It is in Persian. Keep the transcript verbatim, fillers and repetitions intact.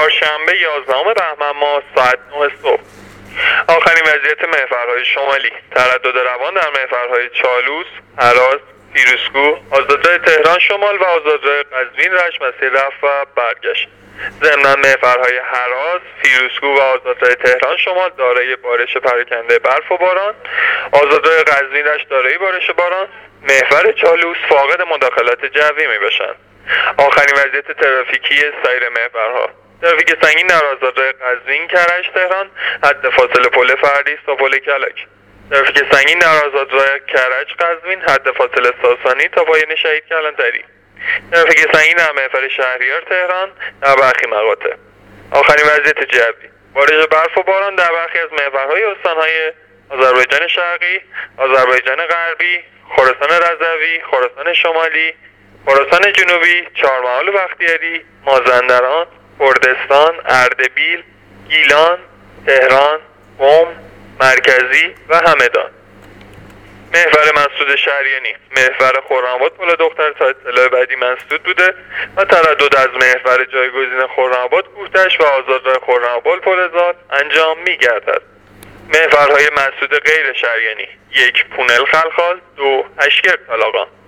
چهارشنبه یازدهم بهمن ماه ساعت نه صبح. آخرین وضعیت محورهای شمالی: تردد روان در محورهای چالوس، هراس، فیروزکوه، آزادراه تهران شمال و آزادراه قزوین رشت مسیر رفت و برگشت. ضمناً محورهای هراس، فیروزکوه و آزادراه تهران شمال دارای بارش پراکنده برف و باران، آزادراه قزوین رشت دارای بارش باران، محور چالوس فاقد مداخلات جوی می باشند. آخرین وضعیت ترافیکی سایر محورها: ترافیک سنگین در آزادراه قزوین کرج تهران حد فاصله پل فردیس تا پل کلک. ترافیک سنگین در آزادراه کرج قزوین حد فاصله ساسانی تا پایان شهید کلانتری. ترافیک سنگین در محور شهریار تهران در برخی مقاطع. آخرین وضعیت جوی: بارش برف و باران در برخی از محورهای استانهای آذربایجان شرقی، آذربایجان غربی، خراسان رضوی، خراسان شمالی، خراسان جنوبی، چهارمحال و بختیاری، مازندران، کردستان، اردبیل، گیلان، تهران، قم، مرکزی و همدان. محور مسدود شریانی: محور خرم‌آباد پل دختر تا اطلاع بعدی مسدود بوده و تردد از محور جایگزین خرم‌آباد کوهتش و آزادراه خرم‌آباد پل زاد انجام می‌گردد. محورهای مسدود غیر شریانی: یک پونل خلخال، دو اشکر طلاقان.